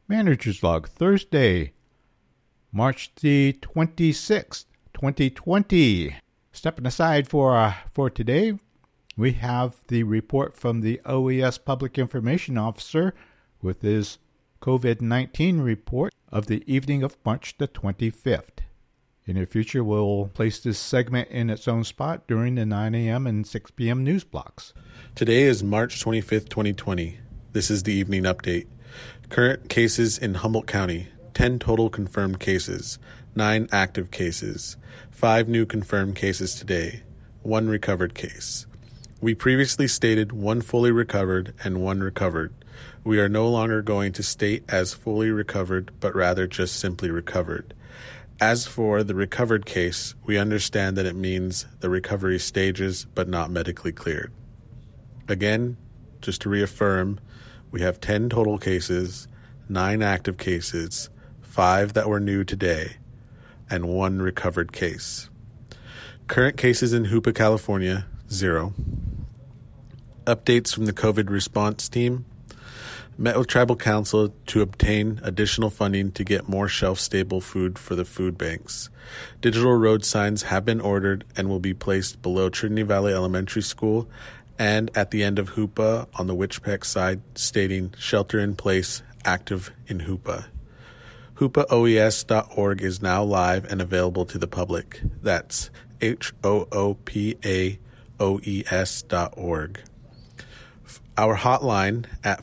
Manager's Log, Thursday, March the 26th, 2020. Stepping aside for today, we have the report from the OES Public Information Officer with his COVID-19 report of the evening of March the 25th. In the future, we'll place this segment in its own spot during the 9 a.m. and 6 p.m. news blocks. Today is March 25th, 2020. This is the evening update. Current cases in Humboldt County, 10 total confirmed cases, 9 active cases, 5 new confirmed cases today, 1 recovered case. We previously stated 1 fully recovered and 1 recovered. We are no longer going to state as fully recovered, but rather just simply recovered. As for the recovered case, we understand that it means the recovery stages, but not medically cleared. Again, just to reaffirm, we have 10 total cases, 9 active cases, 5 that were new today, and 1 recovered case. Current cases in Hoopa, California, 0. Updates from the COVID response team. Met with Tribal Council to obtain additional funding to get more shelf-stable food for the food banks. Digital road signs have been ordered and will be placed below Trinity Valley Elementary School and at the end of Hoopa on the Witchpeck side stating shelter in place active in Hoopa. HoopaOES.org is now live and available to the public. That's HOOPAOES.org. Our hotline at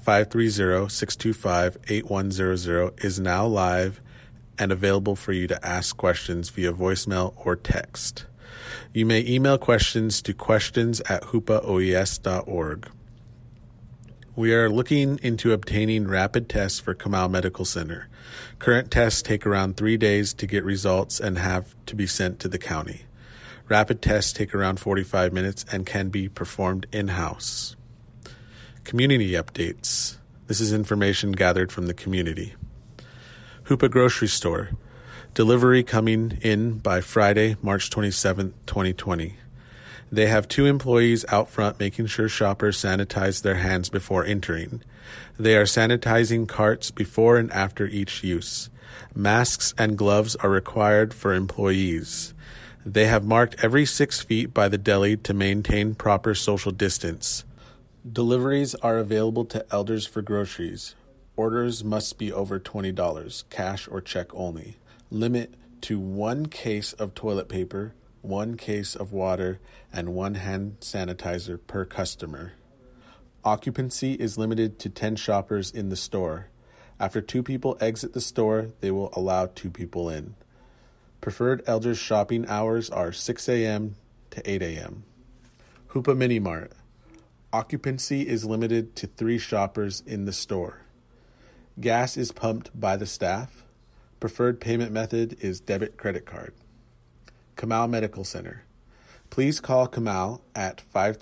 530-625-8100 is now live and available for you to ask questions via voicemail or text. You may email questions to questions@hoopaoes.org. We are looking into obtaining rapid tests for Comal Medical Center. Current tests take around 3 days to get results and have to be sent to the county. Rapid tests take around 45 minutes and can be performed in-house. Community updates. This is information gathered from the community. Hoopa Grocery Store. Delivery coming in by Friday, March 27th, 2020. They have 2 employees out front making sure shoppers sanitize their hands before entering. They are sanitizing carts before and after each use. Masks and gloves are required for employees. They have marked every 6 feet by the deli to maintain proper social distance. Deliveries are available to elders for groceries. Orders must be over $20, cash or check only. Limit to 1 case of toilet paper, 1 case of water, and 1 hand sanitizer per customer. Occupancy is limited to 10 shoppers in the store. After 2 people exit the store, they will allow 2 people in. Preferred elders shopping hours are 6 a.m. to 8 a.m. Hoopa Mini Mart. Occupancy is limited to 3 shoppers in the store. Gas is pumped by the staff. Preferred payment method is debit credit card. Comal Medical Center. Please call Comal at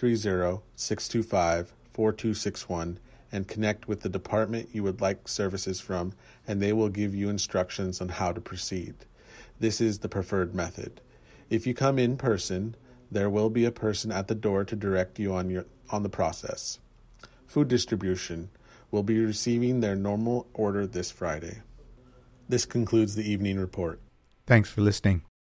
530-625-4261 and connect with the department you would like services from, and they will give you instructions on how to proceed. This is the preferred method. If you come in person, there will be a person at the door to direct you on the process. Food distribution will be receiving their normal order this Friday. This concludes the evening report. Thanks for listening.